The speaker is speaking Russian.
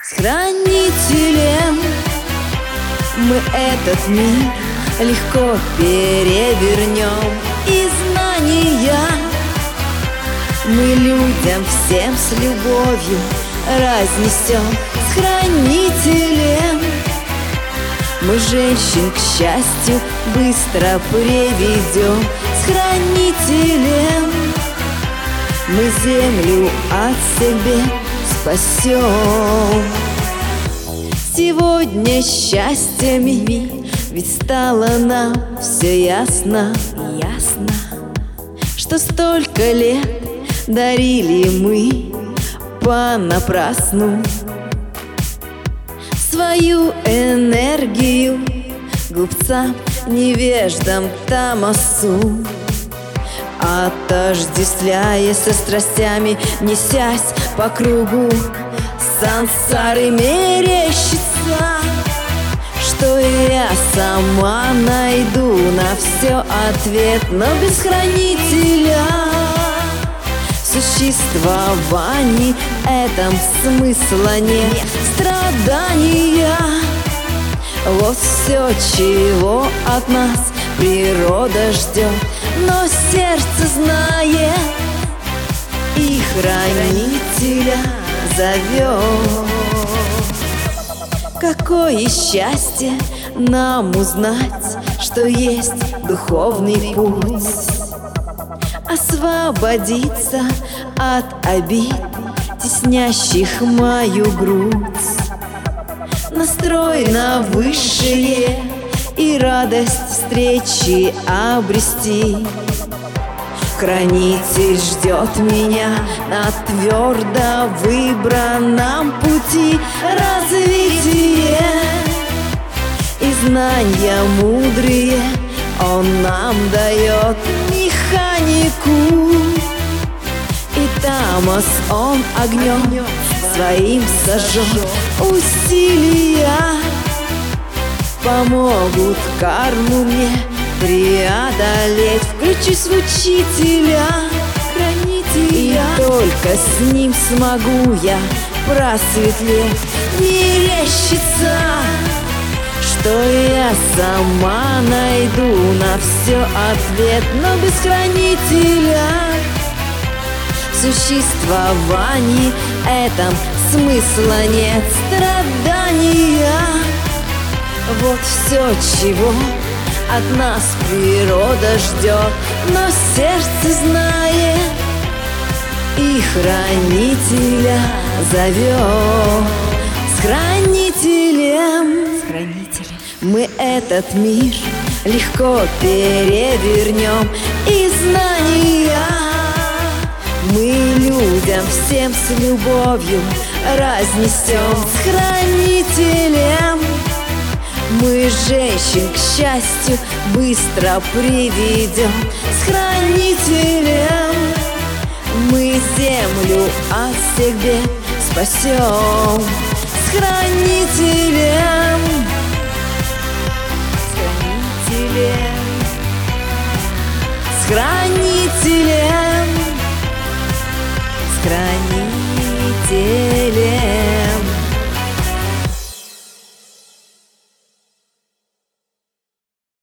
С хранителем мы этот мир легко перевернем, и знания мы людям всем с любовью разнесем. С хранителем мы женщин к счастью быстро приведем. С хранителем мы землю от себя спасем. Сегодня счастьями ведь стало нам все ясно, ясно, что столько лет дарили мы понапрасну свою энергию глупцам, невеждам, тамасу, отождествляя со страстями, несясь по кругу сансары, мерещится, что я сама найду на все ответ, но без хранителя в существовании этом смысла нет. Страдания — вот все, чего от нас природа ждет, но сердце знает и хранителя зовет. Какое счастье нам узнать, что есть духовный путь, освободиться от обид, теснящих мою грудь, настрой на высшее и радость встречи обрести. Хранитель ждет меня на твердо выбранном пути развития, и знания мудрые он нам дает механику, и тамос он огнем своим сожжет. Усилия помогут карму мне преодолеть. Включусь в учителя, хранителя, и только с ним смогу я просветлеть. Мерещится, что я сама найду на все ответ, но без хранителя в существовании этом смысла нет. Страдания — вот все, чего от нас природа ждет, но сердце знает и хранителя зовет. С хранителем мы этот мир легко перевернем, и знания мы людям всем с любовью разнесем. С хранителем мы женщин к счастью быстро приведем. С хранителем мы землю от всех бед спасем. С хранителем, с хранителем, с хранителем.